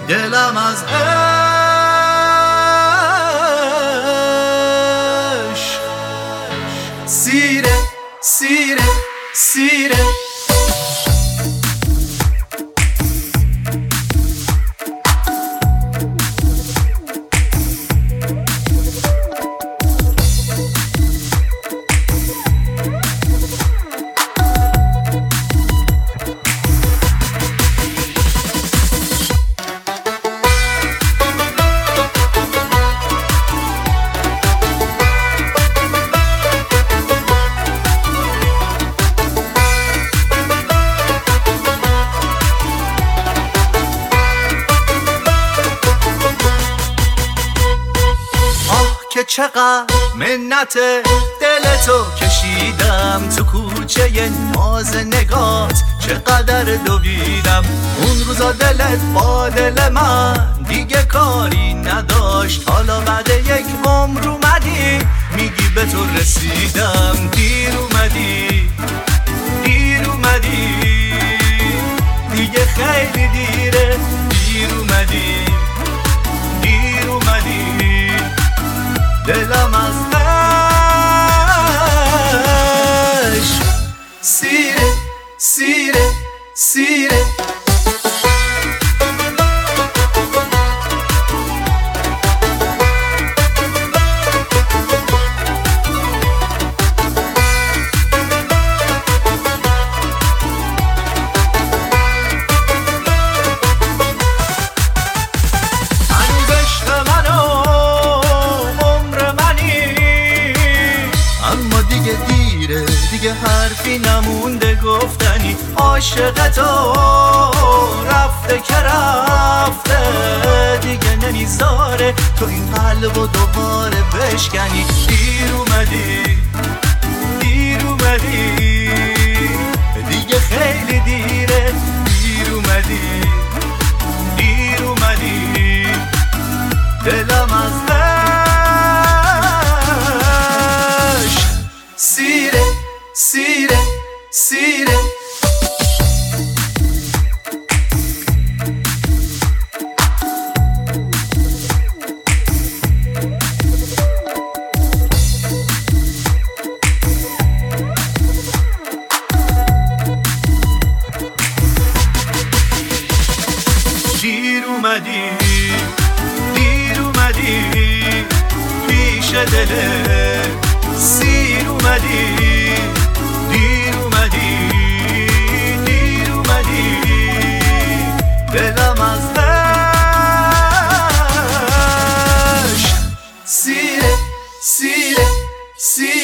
دلم از عشق سیره سیره سیره. که چقدر منت دلتو کشیدم تو کوچه ناز نگات، چقدر دویدم اون روزا دلت با دل من دیگه کاری نداشت. حالا بعد یک عمر اومدی میگی به تو رسیدم. دیر اومدی دیر اومدی دیگه خیلی دیره. دیر اومدی دیر اومدی دلم از عشق سیره سیره سیره. دیگه حرفی نمونده گفتنی، عاشقتو رفته که رفته دیگه نمیذاره تو این قلب و دوباره بشکنی. دیر اومدی دیر اومدی دیگه خیلی دیره. دیر اومدی دیر اومدی دلم از عشق سیره سیره سیره. دیر اومدی دیر اومدی پیش دل سیر اومدی. دیر اومدی دیر اومدی دلم از عشق سیره سیره سیره.